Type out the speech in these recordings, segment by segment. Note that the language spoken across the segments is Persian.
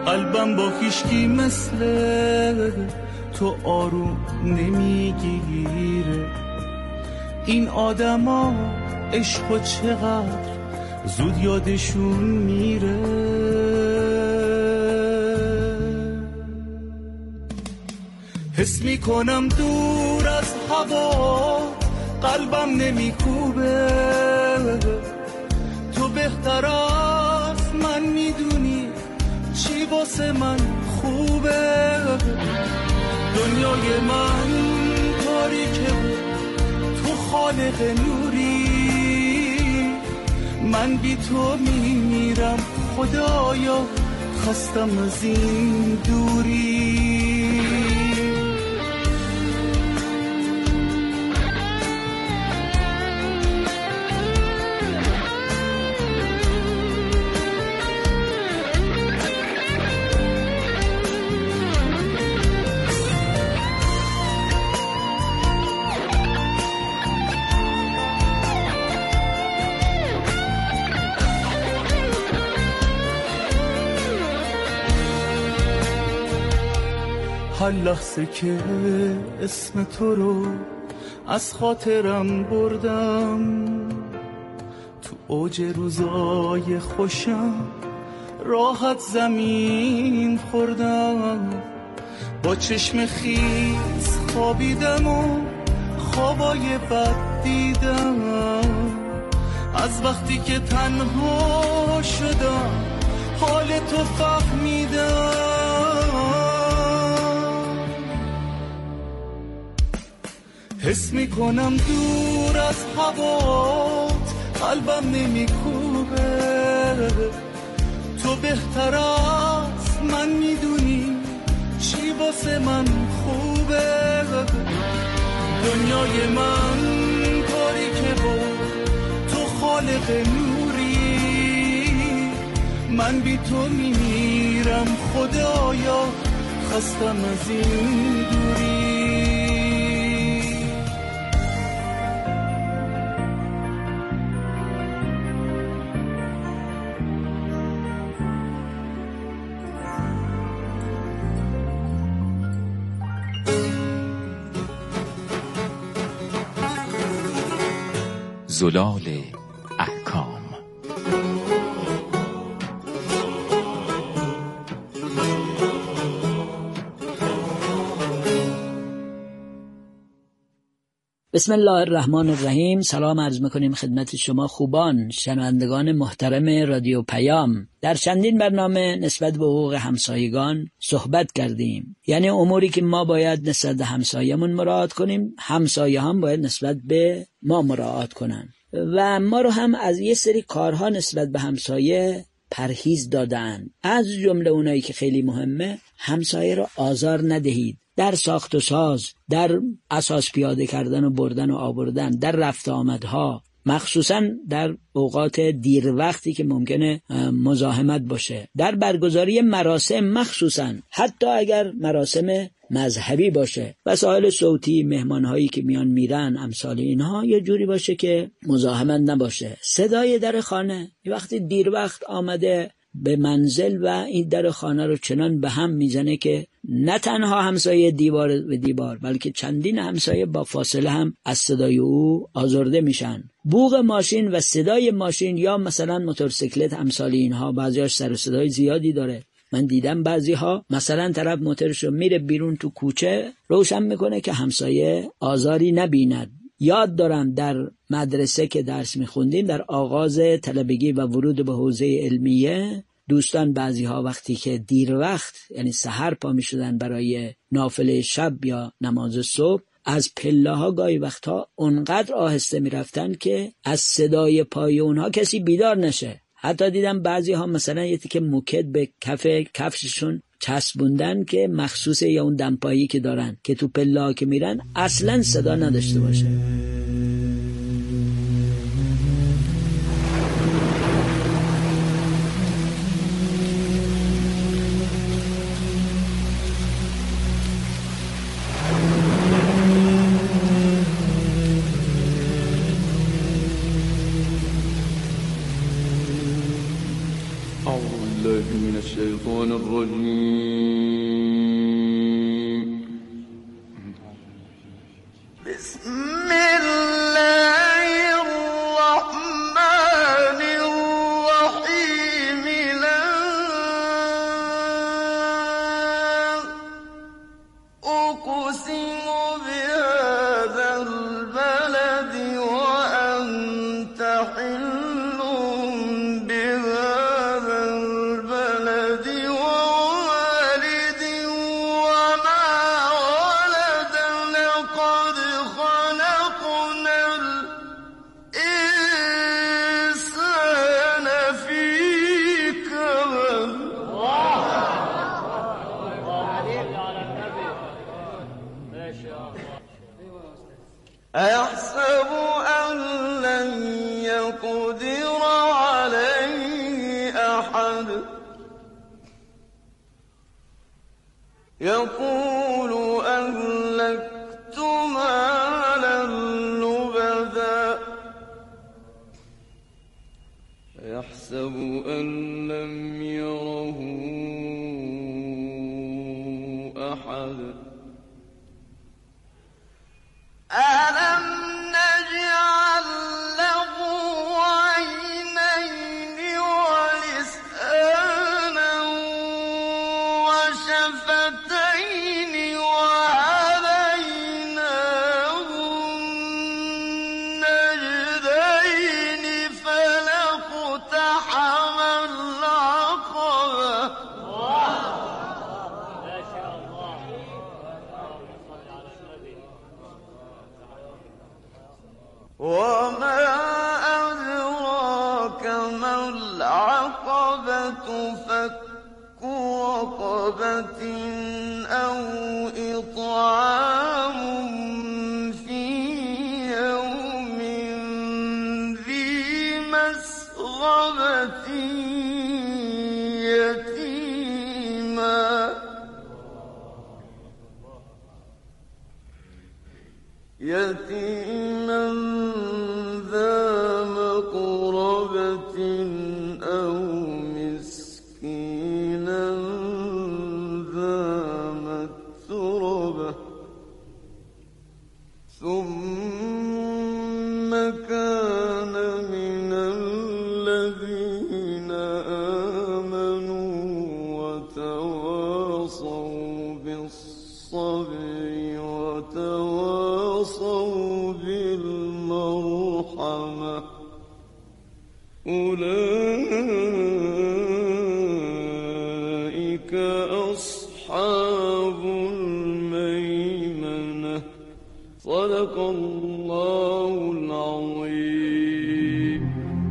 قلبم با هیچکی مثل تو آروم نمیگیره. این آدما عشقو چقدر زود یادشون میره. حس میکنم دور از هوا قلبم نمیکوبه. تو بهتر از من میدونی چی واسه من خوبه. دنیای من تاریکه تو خالق نوری. من بی تو میمیرم خدایا، خستم از این دوری. هر لحظه که اسم تو رو از خاطرم بردم، تو اوج روزای خوشم راحت زمین خوردم. با چشم خیس خوابیدم و خوابای بد دیدم. از وقتی که تنها شدم حال تو فهمیدم. حس میکنم دور از هوات قلبم نمیکوبه. تو بهتر از من میدونی چی واسه من خوبه. دنیای من تاریکه و تو خالق نوری. من بی تو میمیرم خدایا، خستم از این دوری. زلال احکام. بسم الله الرحمن الرحیم. سلام عرض میکنیم خدمت شما خوبان شنوندگان محترم رادیو پیام. در چندین برنامه نسبت به حقوق همسایگان صحبت کردیم، یعنی اموری که ما باید نسبت به همسایه‌مون مراعات کنیم، همسایه هم باید نسبت به ما مراعات کنن و ما رو هم از یه سری کارها نسبت به همسایه پرهیز دادن. از جمله اونایی که خیلی مهمه، همسایه رو آزار ندهید در ساخت و ساز، در اساس پیاده کردن و بردن و آوردن، در رفت آمدها، مخصوصا در اوقات دیر وقتی که ممکنه مزاحمت باشه، در برگزاری مراسم، مخصوصا حتی اگر مراسم مذهبی باشه، وسایل صوتی، مهمانهایی که میان میرن، امثال اینها یه جوری باشه که مزاحمت نباشه. صدای در خانه وقتی دیر وقت آمده به منزل و این در خانه رو چنان به هم میزنه که نه تنها همسایه دیوار به دیوار بلکه چندین همسایه با فاصله هم از صدای او آزرده میشن. بوق ماشین و صدای ماشین یا مثلا موتورسیکلت امثال اینها بعضیاش سر و صدای زیادی داره. من دیدم بعضی ها مثلا طرف موتورشو میره بیرون تو کوچه روشن میکنه که همسایه آزاری نبیند. یاد دارم در مدرسه که درس میخوندیم در آغاز طلبگی و ورود به حوزه علمیه، دوستان بعضی ها وقتی که دیر وقت یعنی سحر پا میشدن برای نافله شب یا نماز صبح، از پله ها گاهی وقتها اونقدر آهسته میرفتن که از صدای پای اونها کسی بیدار نشه. حتی دیدم بعضی ها مثلا یه تیکه موکت به کف کفششون چسبوندن که مخصوص یا اون دمپایی که دارن که تو پله ها که میرن اصلا صدا نداشته باشه. الشيطان الرجيم. بسم الله الرحمن الرحيم. لا أقسم بهذا البلد وأنت حل بهذا البلد ووالد وما ولد. لقد خلقنا الإنسان في كبد. أيحسب أن لن يقدر عليه أحد. يقول أهلكت مالا لبدا. أيحسب أن لم يره أحد. ألم نجعل له عينين ولسانا وشفتين وهديناه النجدين فلاقتحم العقبة. وما أدراك ما العقبة. فك رقبة أو إطعام في يوم ذي مسغبة يتيما ذا مقربة أو مسكينا ذا متربة. ثم كان من الذين آمنوا وتواصوا بالصبر وتواصوا بالمرحمة. أولئك أصحاب الميمنة. صدق الله العظيم.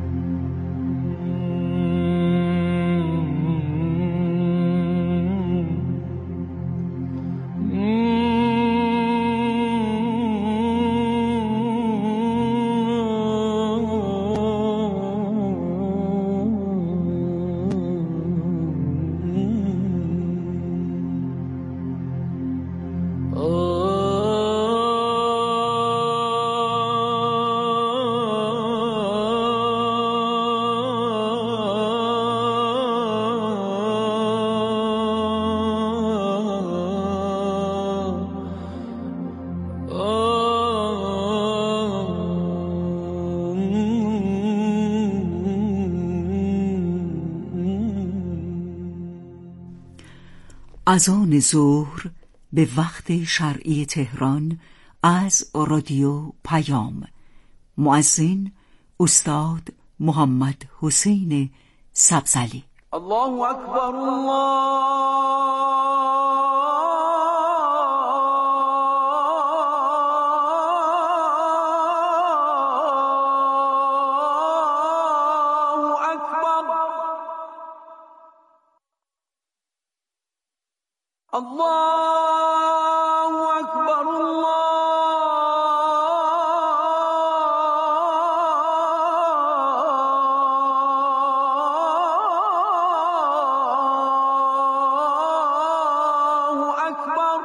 اذان ظهر به وقت شرعی تهران از رادیو پیام. مؤذن استاد محمد حسین سبزلی. الله اکبر. الله أكبر. الله أكبر.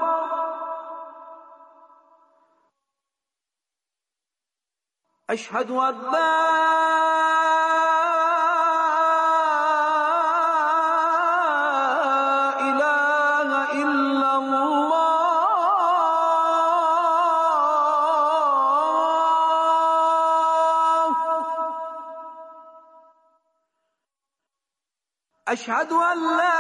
أشهد أن لا أشهد أن لا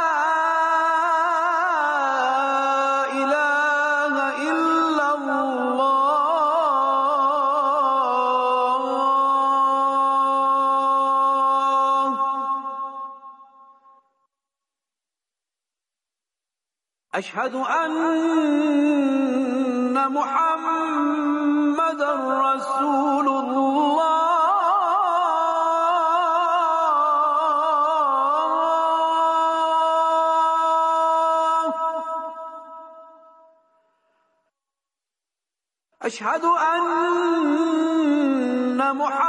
إله إلا الله. أشهد أن محمدًا رسول الله. أشهد أن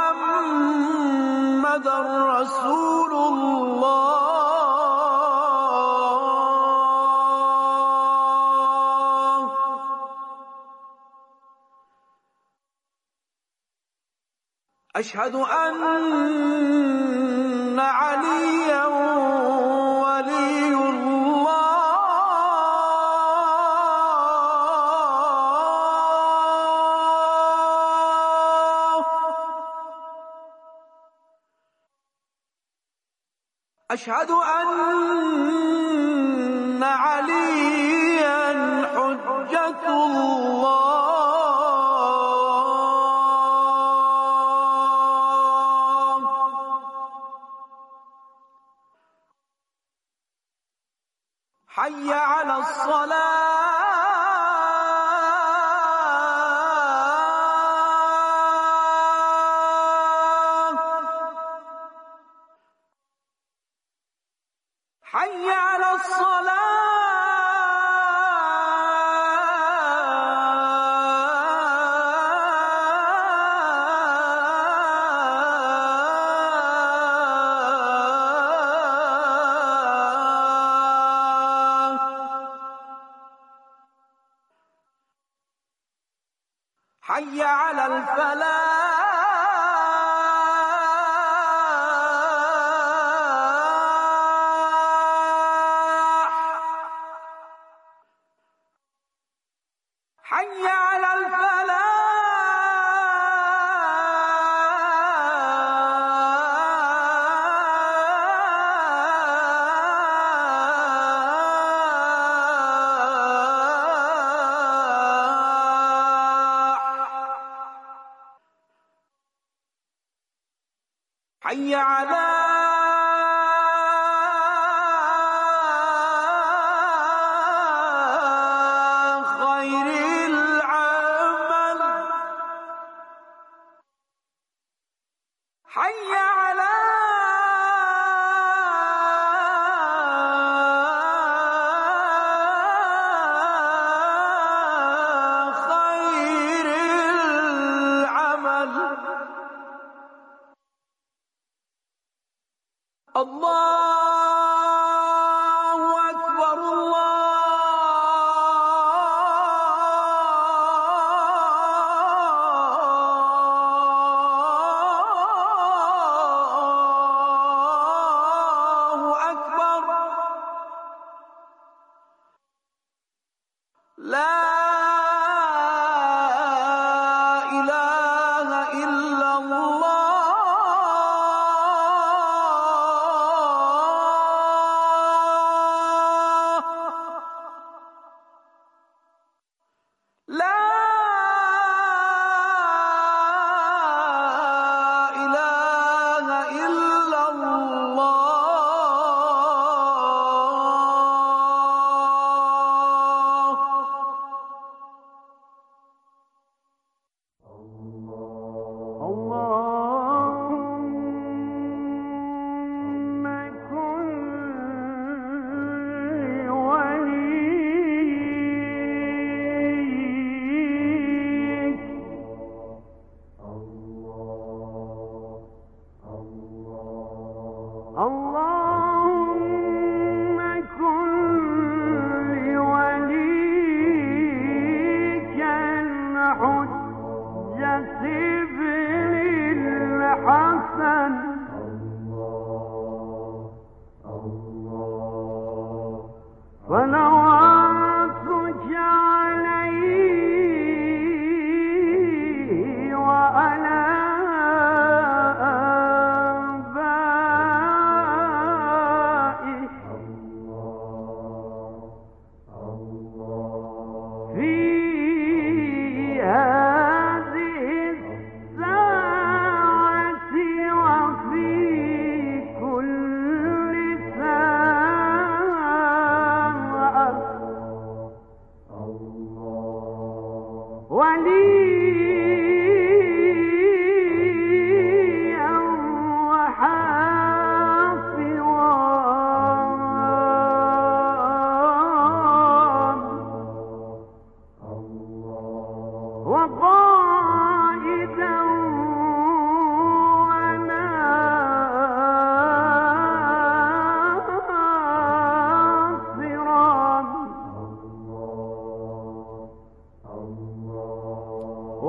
محمدًا رسول الله. أشهد أن عليًا ولي الله. أشهد أن عليًا حجة الله. حي على الصلاة. حي على الصلاة. حي على الفلاح. حي على الفلاح. حي على خير العمل. حي على خير العمل. الله أكبر. الله أكبر. لا إله إلا الله. لا إله إلا الله. اللهم كن وليك. اللهم كن لوليك الحجة ابن الحسن. صلواتك عليه وعلى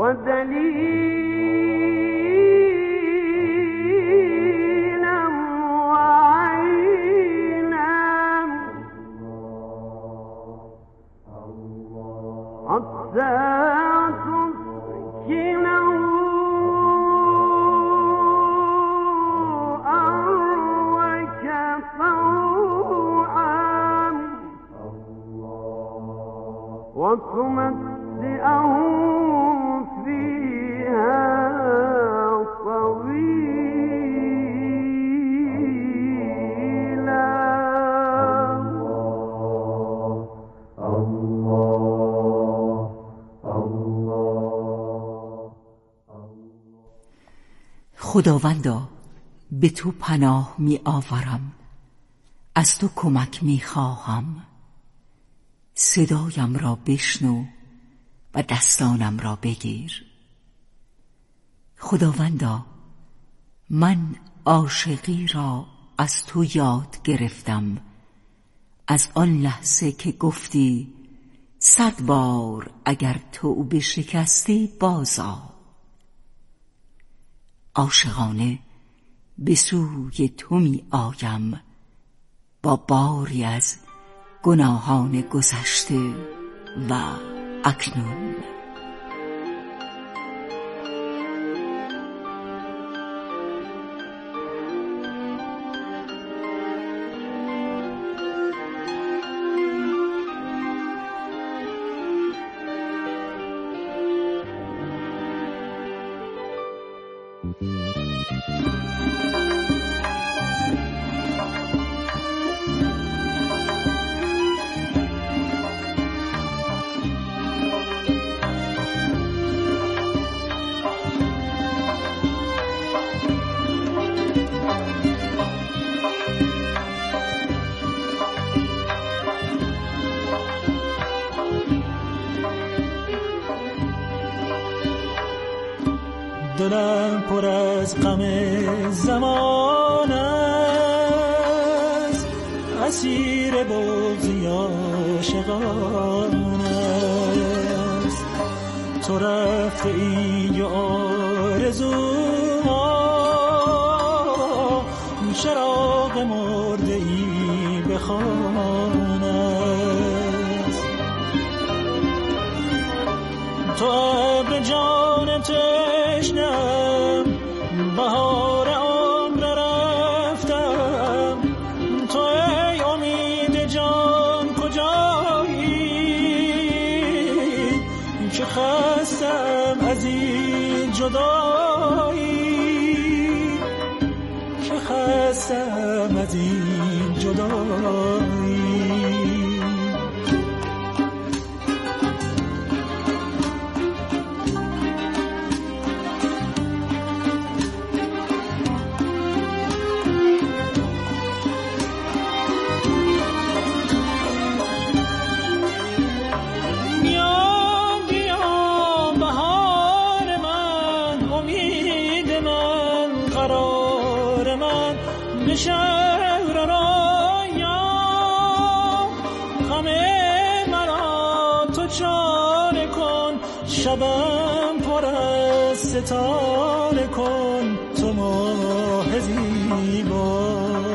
دلیلم و عینم حتی تسکنه أروك طوعا وتمتعه فيها طويلا. خداوندا به تو پناه می آورم، از تو کمک می خواهم. صدایم را بشنو و دستانم را بگیر. خداوندا من عاشقی را از تو یاد گرفتم، از آن لحظه که گفتی 100 بار اگر تو بشکستی بازآ. عاشقانه به سوی تو می آیم با باری از گناهان گذشته و اکنون. دلم پر از غم زمان است، اسیر بغض عاشقان است. تو رفته ای و آرزوها چراغ مرده ای به خوان است. تو ابر جان تشنم، بهار عمر رفتم. تو ای امید جان کجایی، که خستم از این جدایی، که خستم از این جدایی. شهر رایم غم مرا تو چاره کن، شبم پر از ستاره کن، تو ماه زیبا.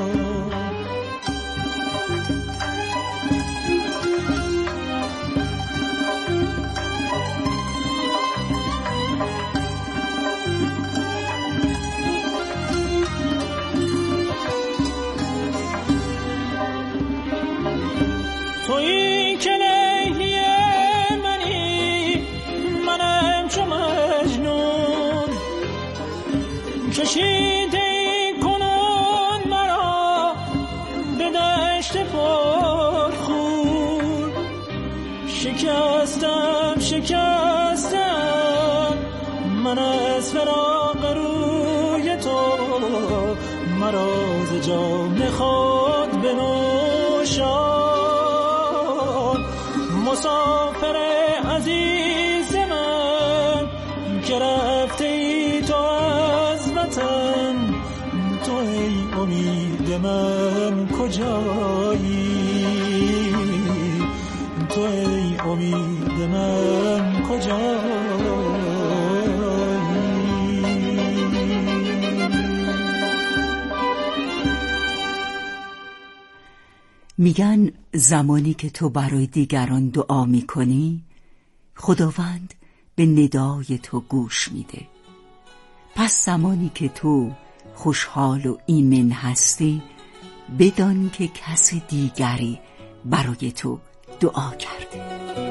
تویی که لیلی منی، منم چو مجنون. کشیده ای کنون مرا به دشت پرخون. شکستم شکستم من از فراق روی تو، مرا ز جام خود بنوشان. مسافر عزیز من که رفته ای تو از وطن، تو ای امید من کجایی، تو ای امید من کجایی. میگن زمانی که تو برای دیگران دعا میکنی خداوند به ندای تو گوش میده. پس زمانی که تو خوشحال و ایمن هستی بدان که کس دیگری برای تو دعا کرده.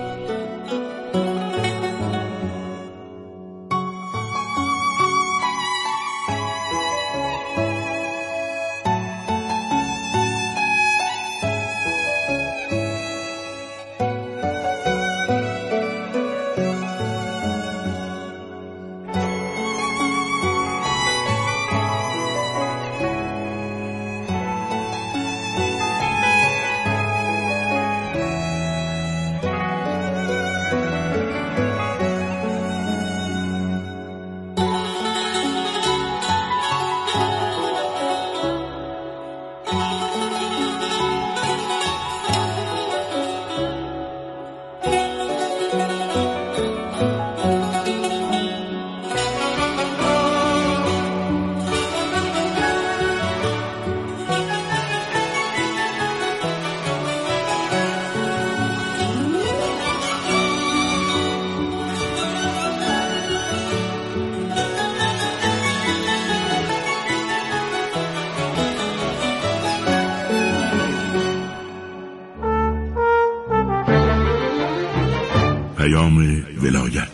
ولایت.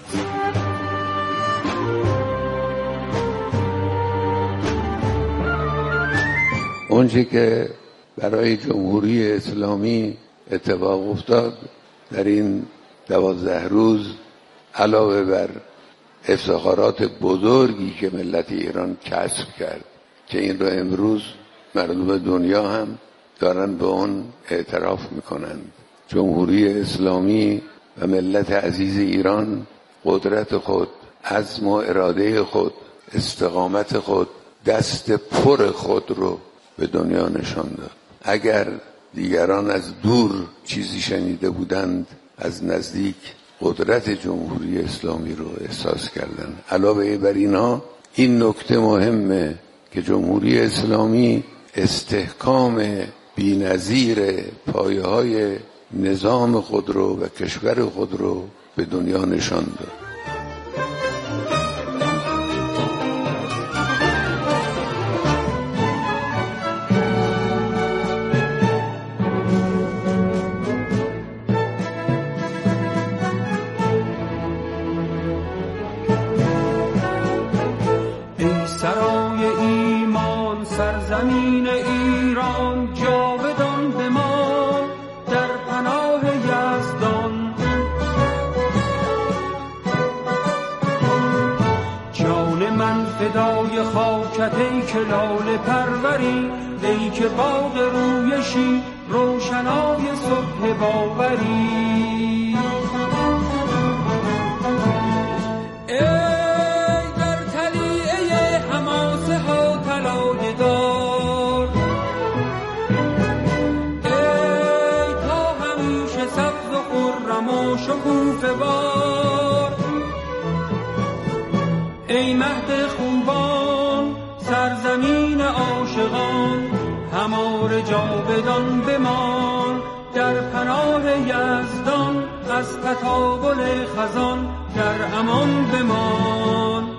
اونچه که برای جمهوری اسلامی اتفاق افتاد در این 12 روز، علاوه بر افتخارات بزرگی که ملت ایران کسب کرد که این رو امروز مردم دنیا هم دارن به اون اعتراف میکنند، جمهوری اسلامی و ملت عزیز ایران قدرت خود، عزم و اراده خود، استقامت خود، دست پر خود رو به دنیا نشان داد. اگر دیگران از دور چیزی شنیده بودند، از نزدیک قدرت جمهوری اسلامی رو احساس کردند. علاوه بر اینها این نکته مهمه که جمهوری اسلامی استحکام بی‌نظیر پایه‌های نظام خود رو و کشور خود رو به دنیا نشان داد. ای سرای ایمان، سرزمین ایران، جاودان بمان در پناه یزدان. جان من فدای خاکت ای که لاله پروری، ای که باغ رویشی روشنای صبح باوری. شکوفه بار ای مهد خوبان، سرزمین عاشقان، هماره جاودان بمان در پناه یزدان. از تطاول خزان در امان بمان.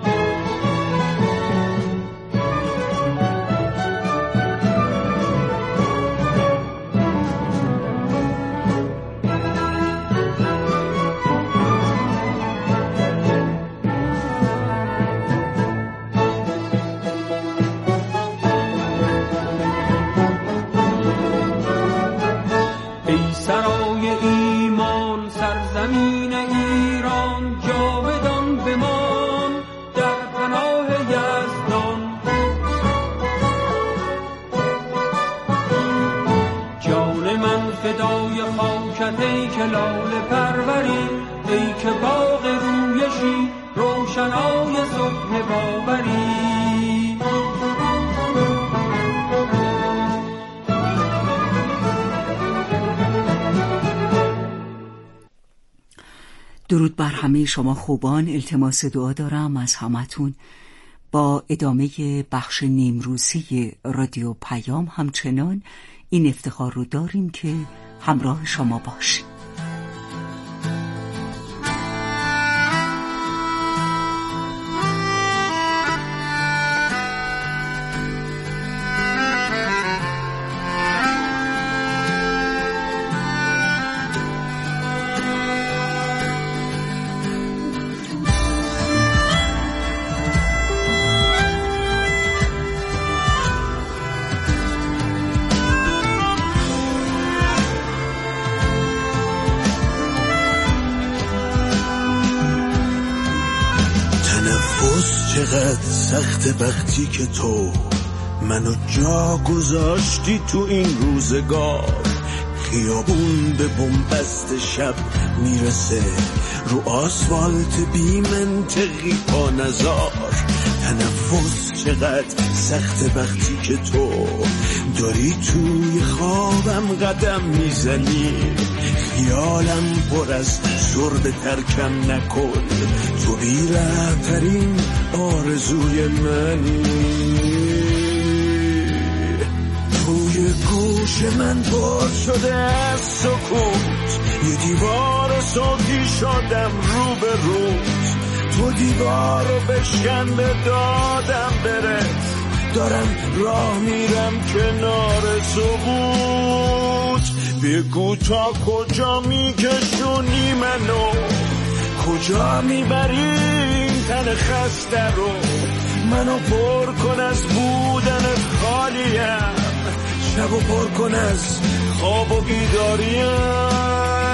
سرای ایمان، سرزمین ایران، جاودان بمان در پناه یزدان. جان من فدای خاکت ای که لاله پروری، ای که باغ رویشی روشنای صبح باوری. درود بر همه شما خوبان. التماس دعا دارم از همتون. با ادامه بخش نیمروزی رادیو پیام همچنان این افتخار رو داریم که همراه شما باشیم. چقدر سخت وقتی که تو منو جا گذاشتی تو این روزگار. خیابون به بنبست شب میرسه، رو آسفالت بی منطقی پا نزار. تنفس چقدر سخت وقتی که تو داری توی خوابم قدم میزنی. خیالم پر از سرب ترکم نکن، تو بی‌رحم‌ترین آرزوی منی. توی گوش من پر شده از سکوت، یه دیوار صوتی شدم رو به روت. تو دیوار رو بشکن به دادم برس، دارم راه میرم کنار سقوط. بگو تا کجا میکشونی منو، کجا میبری این تن خسته رو. منو پر کن از بودن خالیم، شبو پر کن از خواب و بیداریم.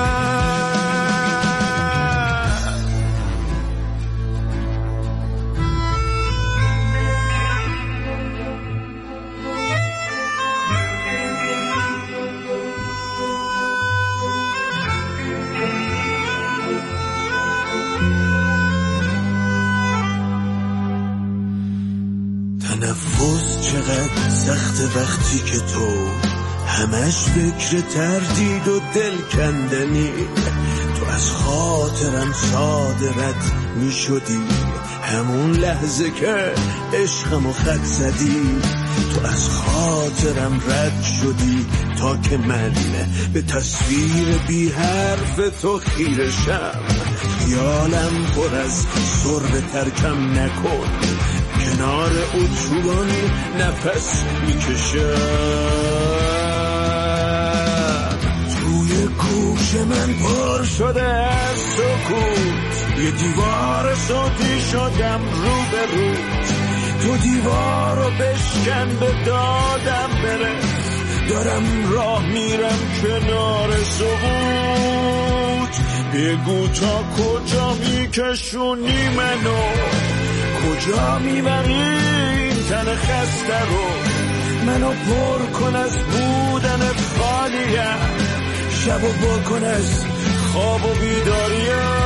تنفس چقدر سخت وقتی که تو همش فکر تردید و دل کندنی. تو از خاطرم ساده رد می شدی، همون لحظه که عشقمو خط زدی. تو از خاطرم رد شدی تا که من به تصویر بی حرف تو خیرشم. خیالم پر از سرب ترکم نکن، کنار اتوبان نفس میکشم. توی گوش من پر شده از سکوت، یه دیوار صوتی شدم رو به روت. تو دیوار رو بشکن به دادم برس، دارم راه میرم کنار سقوط. بگو تا کجا میکشونی منو، کجا میبری این تن خسته رو. منو پر کن از بودن خالیم، شبو پر کن از خواب و بیداریم.